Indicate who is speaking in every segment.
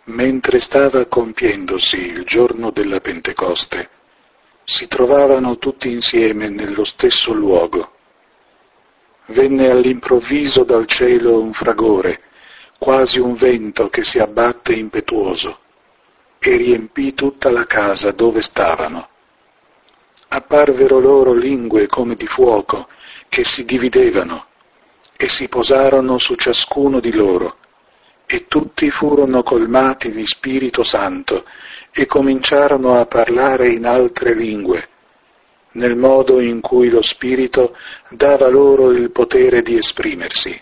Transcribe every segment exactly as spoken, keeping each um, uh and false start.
Speaker 1: mentre stava compiendosi il giorno della Pentecoste, si trovavano tutti insieme nello stesso luogo. Venne all'improvviso dal cielo un fragore, quasi un vento che si abbatte impetuoso, e riempì tutta la casa dove stavano. Apparvero loro lingue come di fuoco, che si dividevano, e si posarono su ciascuno di loro, e tutti furono colmati di Spirito Santo, e cominciarono a parlare in altre lingue, nel modo in cui lo Spirito dava loro il potere di esprimersi.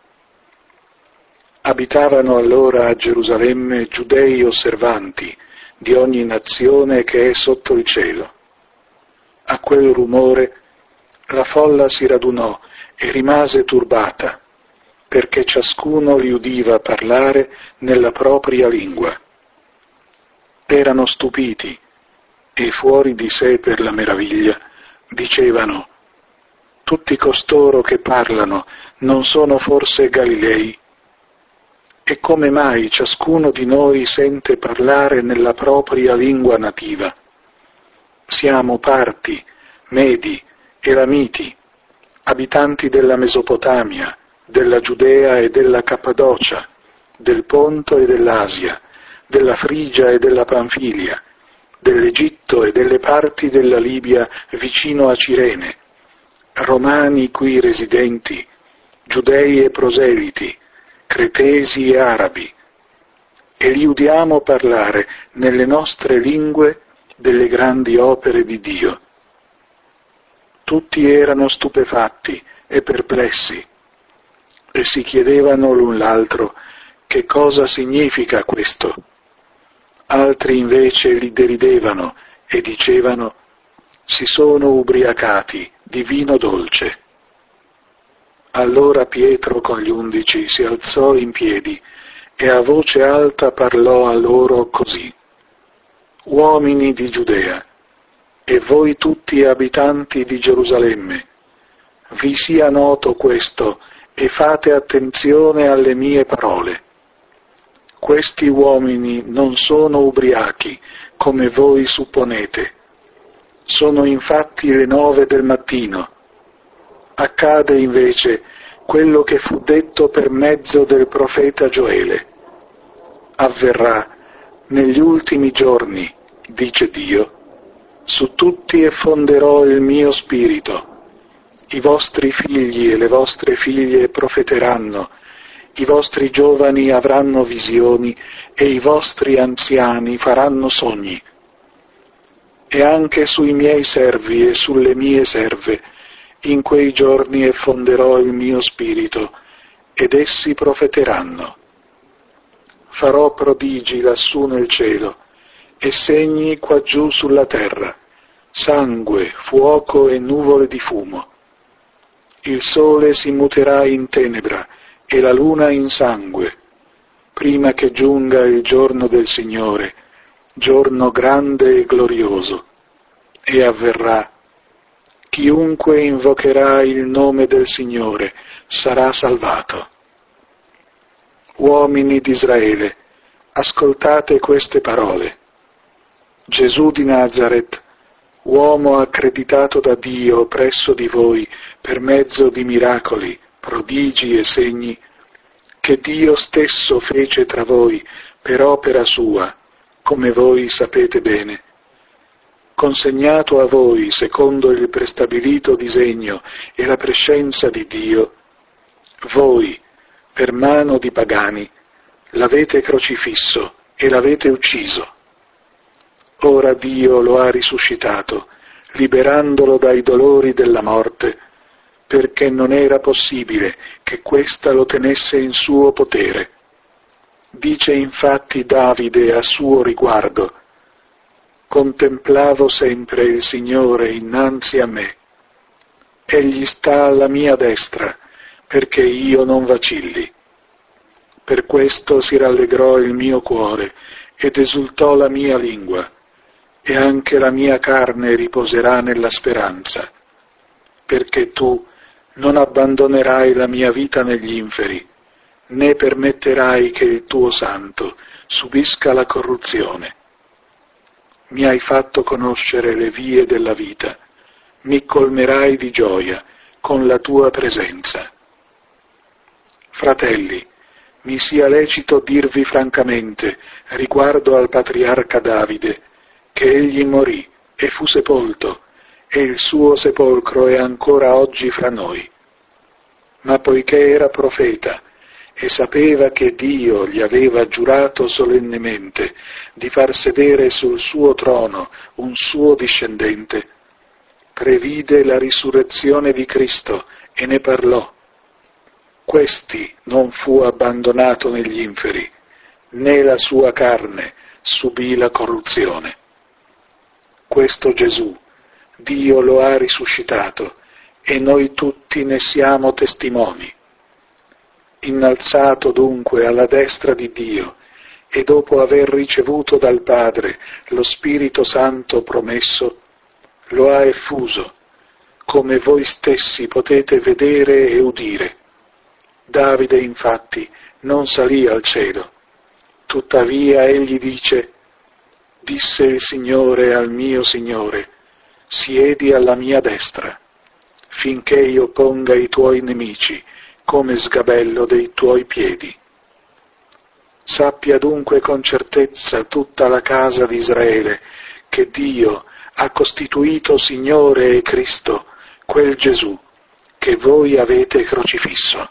Speaker 1: Abitavano allora a Gerusalemme giudei osservanti di ogni nazione che è sotto il cielo. A quel rumore la folla si radunò e rimase turbata, perché ciascuno li udiva parlare nella propria lingua. Erano stupiti e fuori di sé per la meraviglia dicevano: tutti costoro che parlano non sono forse Galilei? E come mai ciascuno di noi sente parlare nella propria lingua nativa? Siamo Parti, Medi, Elamiti, abitanti della Mesopotamia, della Giudea e della Cappadocia, del Ponto e dell'Asia, della Frigia e della Panfilia, dell'Egitto e delle parti della Libia vicino a Cirene, romani qui residenti, giudei e proseliti, cretesi e arabi, e li udiamo parlare nelle nostre lingue delle grandi opere di Dio. Tutti erano stupefatti e perplessi, e si chiedevano l'un l'altro che cosa significa questo. Altri invece li deridevano e dicevano: si sono ubriacati di vino dolce. Allora Pietro con gli undici si alzò in piedi e a voce alta parlò a loro così: uomini di Giudea, e voi tutti abitanti di Gerusalemme, vi sia noto questo e fate attenzione alle mie parole. Questi uomini non sono ubriachi, come voi supponete. Sono infatti le nove del mattino. Accade invece quello che fu detto per mezzo del profeta Gioele. Avverrà negli ultimi giorni, dice Dio, su tutti effonderò il mio spirito. I vostri figli e le vostre figlie profeteranno, i vostri giovani avranno visioni e i vostri anziani faranno sogni. E anche sui miei servi e sulle mie serve in quei giorni effonderò il mio spirito, ed essi profeteranno. Farò prodigi lassù nel cielo, e segni quaggiù sulla terra, sangue, fuoco e nuvole di fumo. Il sole si muterà in tenebra, e la luna in sangue, prima che giunga il giorno del Signore, giorno grande e glorioso, e avverrà: chiunque invocherà il nome del Signore sarà salvato. Uomini di Israele, ascoltate queste parole. Gesù di Nazaret, uomo accreditato da Dio presso di voi per mezzo di miracoli, prodigi e segni, che Dio stesso fece tra voi per opera sua, come voi sapete bene, consegnato a voi secondo il prestabilito disegno e la prescenza di Dio, voi, per mano di pagani, l'avete crocifisso e l'avete ucciso. Ora Dio lo ha risuscitato, liberandolo dai dolori della morte, perché non era possibile che questa lo tenesse in suo potere. Dice infatti Davide a suo riguardo: contemplavo sempre il Signore innanzi a me. Egli sta alla mia destra, perché io non vacilli. Per questo si rallegrò il mio cuore ed esultò la mia lingua, e anche la mia carne riposerà nella speranza, perché tu non abbandonerai la mia vita negli inferi, né permetterai che il tuo santo subisca la corruzione. Mi hai fatto conoscere le vie della vita, mi colmerai di gioia con la tua presenza. Fratelli, mi sia lecito dirvi francamente riguardo al patriarca Davide, che egli morì e fu sepolto, e il suo sepolcro è ancora oggi fra noi. Ma poiché era profeta e sapeva che Dio gli aveva giurato solennemente di far sedere sul suo trono un suo discendente, previde la risurrezione di Cristo e ne parlò. Questi non fu abbandonato negli inferi, né la sua carne subì la corruzione. Questo Gesù, Dio lo ha risuscitato, e noi tutti ne siamo testimoni. Innalzato dunque alla destra di Dio, e dopo aver ricevuto dal Padre lo Spirito Santo promesso, lo ha effuso, come voi stessi potete vedere e udire. Davide, infatti, non salì al cielo, tuttavia egli dice: «Disse il Signore al mio Signore, siedi alla mia destra, finché io ponga i tuoi nemici come sgabello dei tuoi piedi». Sappia dunque con certezza tutta la casa di Israele che Dio ha costituito Signore e Cristo quel Gesù che voi avete crocifisso.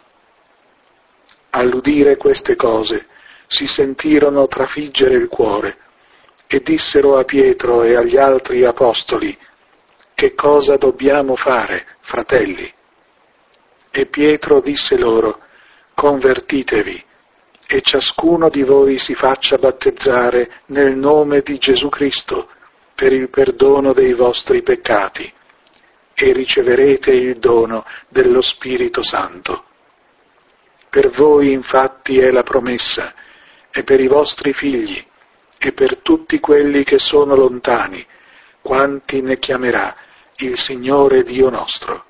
Speaker 1: All'udire queste cose si sentirono trafiggere il cuore e dissero a Pietro e agli altri apostoli: «Che cosa dobbiamo fare, fratelli?» E Pietro disse loro: «Convertitevi e ciascuno di voi si faccia battezzare nel nome di Gesù Cristo per il perdono dei vostri peccati e riceverete il dono dello Spirito Santo. Per voi infatti è la promessa, e per i vostri figli, e per tutti quelli che sono lontani, quanti ne chiamerà il Signore Dio nostro».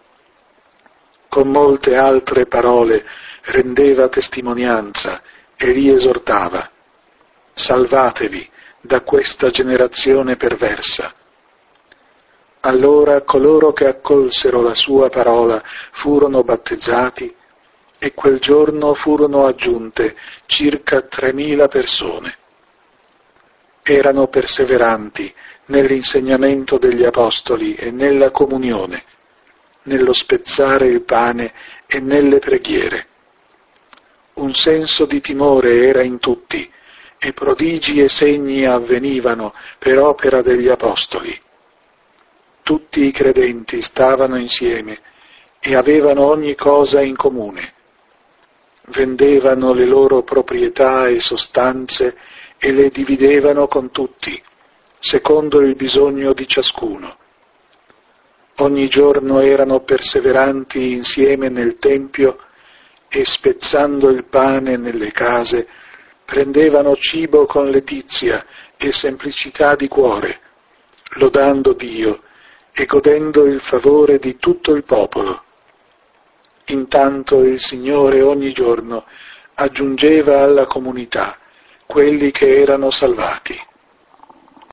Speaker 1: Con molte altre parole rendeva testimonianza e li esortava: «Salvatevi da questa generazione perversa». Allora coloro che accolsero la sua parola furono battezzati, e quel giorno furono aggiunte circa tremila persone. Erano perseveranti nell'insegnamento degli apostoli e nella comunione, nello spezzare il pane e nelle preghiere. Un senso di timore era in tutti, e prodigi e segni avvenivano per opera degli apostoli. Tutti i credenti stavano insieme e avevano ogni cosa in comune. Vendevano le loro proprietà e sostanze e le dividevano con tutti, secondo il bisogno di ciascuno. Ogni giorno erano perseveranti insieme nel Tempio e, spezzando il pane nelle case, prendevano cibo con letizia e semplicità di cuore, lodando Dio e godendo il favore di tutto il popolo. Intanto il Signore ogni giorno aggiungeva alla comunità quelli che erano salvati.